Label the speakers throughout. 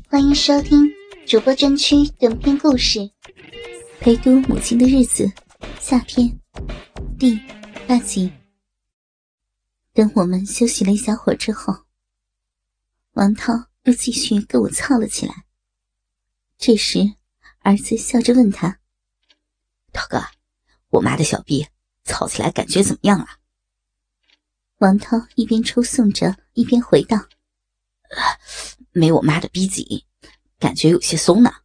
Speaker 1: 欢迎收听主播专区短篇故事《陪读母亲的日子》下篇第8集。等我们休息了一小会儿之后，王涛又继续跟我操了起来。这时儿子笑着问他：
Speaker 2: 涛哥，我妈的小臂操起来感觉怎么样啊？
Speaker 1: 王涛一边抽送着一边回道：
Speaker 2: 没我妈的逼紧，感觉有些松呢。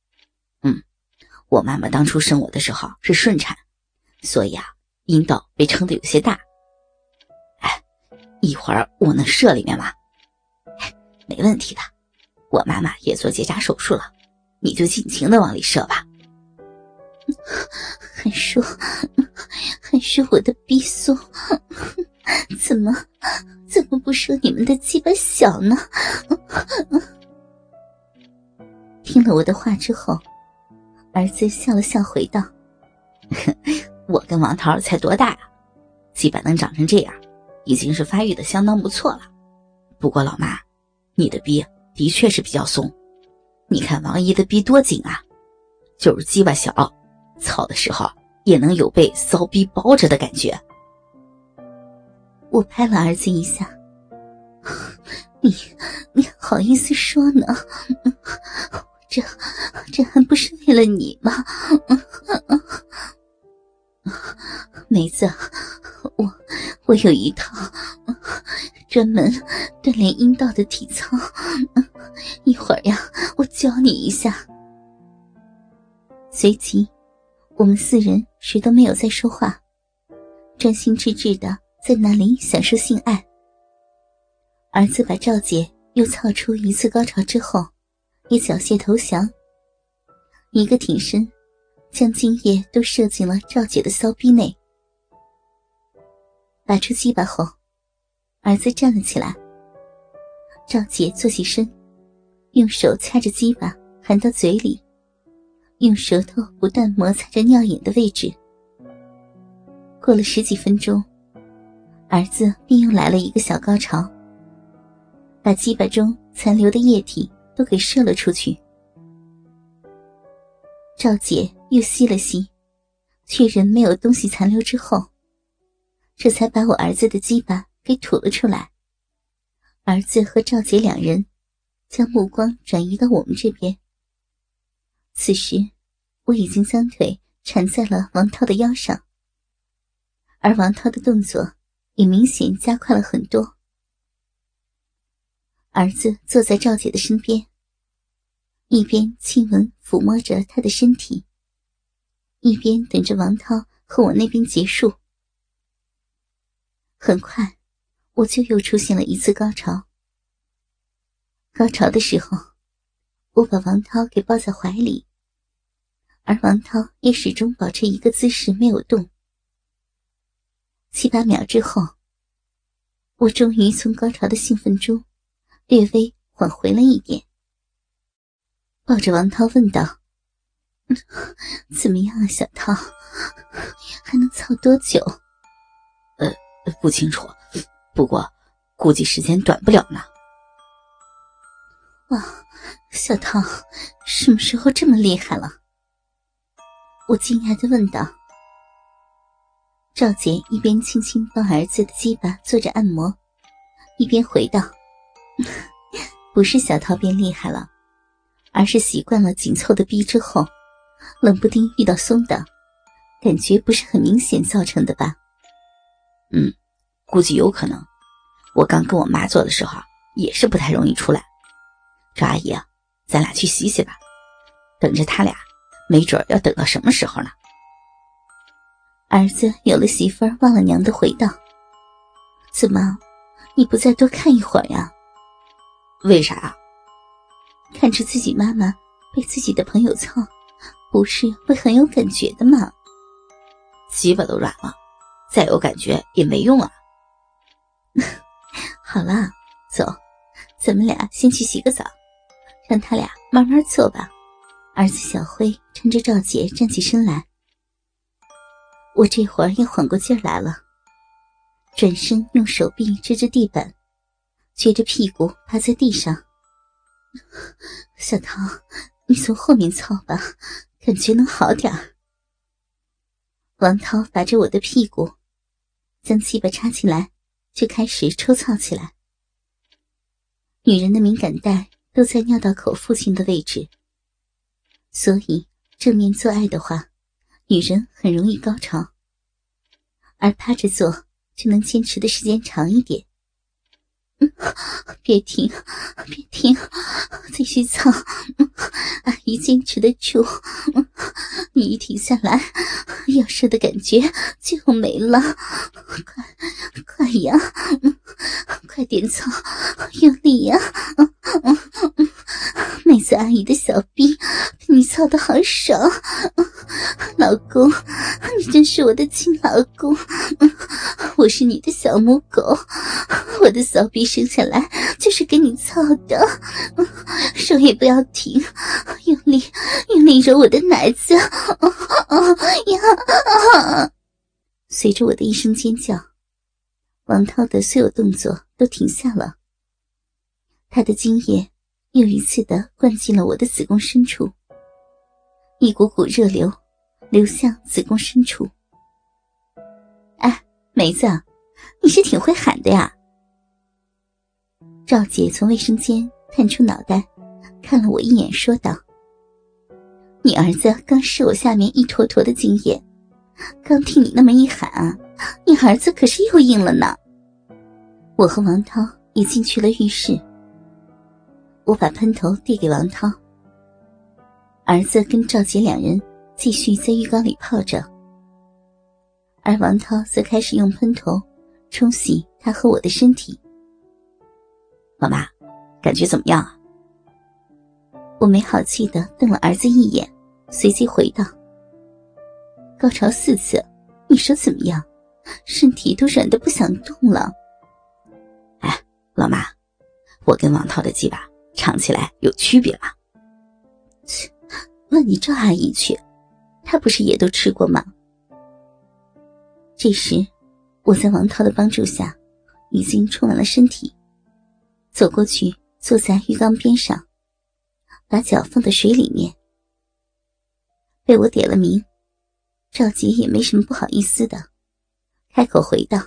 Speaker 2: 我妈妈当初生我的时候是顺产，所以阴道被撑得有些大。一会儿我能射里面吗？没问题的，我妈妈也做结扎手术了，你就尽情的往里射吧。
Speaker 1: 还说我的逼松，怎么不说你们的鸡巴小呢？听了我的话之后，儿子笑了笑回道：
Speaker 2: 我跟王涛才多大啊，鸡巴能长成这样已经是发育的相当不错了。不过老妈，你的逼的确是比较松，你看王姨的逼多紧啊，就是鸡巴小，操的时候也能有被骚逼包着的感觉。
Speaker 1: 我拍了儿子一下：你好意思说呢？这还不是为了你吗？梅子，我有一套专门锻炼阴道的体操，一会儿我教你一下。随即我们4人谁都没有再说话，专心致志地在那里享受性爱。儿子把赵姐又操出一次高潮之后，也缴械投降，一个挺身将精液都射进了赵姐的骚逼内。拔出鸡巴后，儿子站了起来，赵姐坐起身，用手掐着鸡巴含到嘴里，用舌头不断摩擦着尿眼的位置。过了10几分钟，儿子便又来了一个小高潮，把鸡巴中残留的液体都给射了出去。赵姐又吸了吸，确认没有东西残留之后，这才把我儿子的鸡巴给吐了出来。儿子和赵姐2人将目光转移到我们这边。此时我已经将腿缠在了王涛的腰上，而王涛的动作也明显加快了很多。儿子坐在赵姐的身边，一边亲吻抚摸着她的身体，一边等着王涛和我那边结束。很快我就又出现了一次高潮。高潮的时候，我把王涛给抱在怀里，而王涛也始终保持一个姿势没有动。7、8秒之后，我终于从高潮的兴奋中略微缓回了一点，抱着王涛问道：怎么样啊，小涛，还能操多久？
Speaker 2: 不清楚，不过估计时间短不了呢。
Speaker 1: 哇，小涛什么时候这么厉害了？我惊讶地问道。赵姐一边轻轻帮儿子的鸡巴做着按摩，一边回道：不是小涛变厉害了，而是习惯了紧凑的逼之后，冷不丁遇到松的，感觉不是很明显造成的吧？
Speaker 2: 估计有可能。我刚跟我妈做的时候也是不太容易出来。赵阿姨咱俩去洗洗吧，等着他俩没准要等到什么时候呢？
Speaker 1: 儿子有了媳妇儿忘了娘的回道：怎么你不再多看一会儿呀？
Speaker 2: 为啥啊？
Speaker 1: 看着自己妈妈被自己的朋友操，不是会很有感觉的吗？
Speaker 2: 鸡巴都软了，再有感觉也没用啊。
Speaker 1: 好啦，走，咱们俩先去洗个澡，让他俩慢慢做吧。儿子小辉搀着赵姐站起身来。我这会儿也缓过劲儿来了，转身用手臂支着地板，撅着屁股趴在地上。 小涛，你从后面操吧，感觉能好点儿。王涛把着我的屁股，将鸡巴插起来，就开始抽操起来。女人的敏感带都在尿道口附近的位置，所以正面做爱的话，女人很容易高潮，而趴着做就能坚持的时间长一点。别停，别停，继续操，阿姨坚持得住。你一停下来，要射的感觉就没了。快呀，快点操，用力呀！妹子阿姨的小逼被你操得好爽，老公，你真是我的亲老公，我是你的小母狗，我的骚逼生下来就是给你操的，手也不要停，用力揉我的奶子，呀！随着我的一声尖叫，王涛的所有动作都停下了，他的精液又一次地灌进了我的子宫深处，一股股热流流向子宫深处。哎，梅子，你是挺会喊的呀。赵姐从卫生间探出脑袋看了我一眼，说道：你儿子刚射我下面一坨坨的精液，刚听你那么一喊啊，你儿子可是又硬了呢。我和王涛也进去了浴室，我把喷头递给王涛，儿子跟赵姐两人继续在浴缸里泡着，而王涛则开始用喷头冲洗他和我的身体。
Speaker 2: 老妈，感觉怎么样啊？
Speaker 1: 我没好气地瞪了儿子一眼，随即回道：高潮4次，你说怎么样？身体都软得不想动了。
Speaker 2: 哎，老妈，我跟王涛的鸡巴尝起来有区别吗？
Speaker 1: 切，问你赵阿姨去，她不是也都吃过吗？这时我在王涛的帮助下已经冲完了身体，走过去坐在浴缸边上，把脚放在水里面。被我点了名，赵姐也没什么不好意思的，开口回道：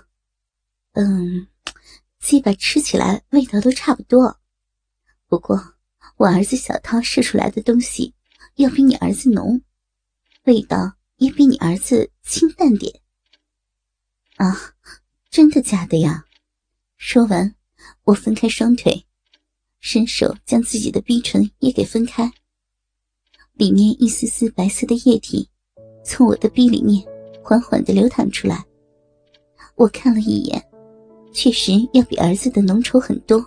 Speaker 1: 鸡巴吃起来味道都差不多，不过我儿子小涛射出来的东西要比你儿子浓，味道也比你儿子清淡点。啊，真的假的呀？说完，我分开双腿，伸手将自己的逼唇也给分开，里面一丝丝白色的液体从我的逼里面缓缓地流淌出来。我看了一眼，确实要比儿子的浓稠很多。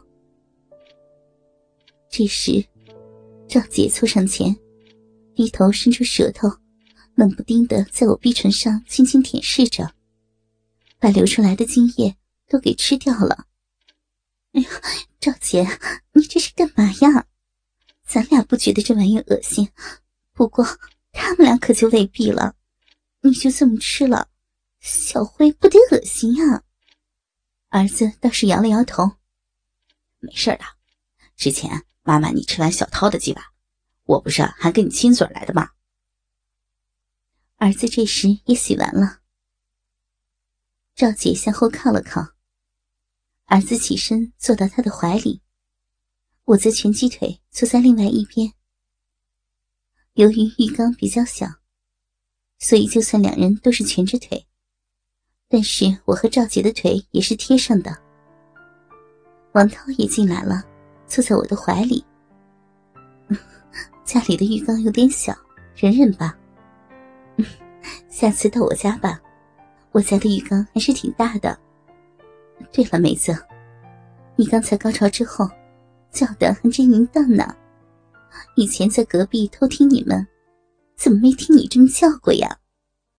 Speaker 1: 这时赵姐凑上前，低头伸出舌头，冷不丁地在我逼唇上轻轻舔舐着，把流出来的精液都给吃掉了。哎呀，赵姐，你这是干嘛呀？咱俩不觉得这玩意恶心，不过他们俩可就未必了。你就这么吃了，小辉不得恶心呀？儿子倒是摇了摇头。
Speaker 2: 没事的，之前妈妈你吃完小涛的鸡巴，我不是还跟你亲嘴来的吗？
Speaker 1: 儿子这时也洗完了。赵姐向后靠了靠，儿子起身坐到他的怀里，我则蜷鸡腿坐在另外一边。由于浴缸比较小，所以就算两人都是蜷着腿，但是我和赵姐的腿也是贴上的。王涛也进来了，坐在我的怀里。家里的浴缸有点小，忍忍吧。下次到我家吧，我家的浴缸还是挺大的。对了，梅子，你刚才高潮之后叫得还真淫荡呢，以前在隔壁偷听你们，怎么没听你这么叫过呀？